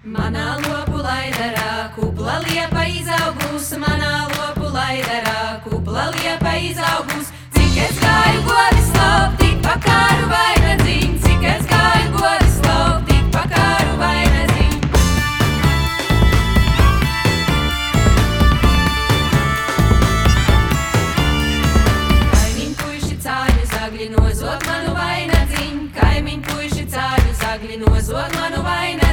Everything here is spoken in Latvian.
Manā lopu laidarā kupla liepa izaugus, manā lopu laidarā kupla liepa izaugus. Cik es gāju govis lop, tik pa kāru vai nedzīn, cik es gāju govis lop, tik pa kāru vai nedzīn. Kaimiņ puiši cāļu zagli nozog manu vainadzīn, kaimiņ puiši cāļu zagli nozog manu vainadzīn.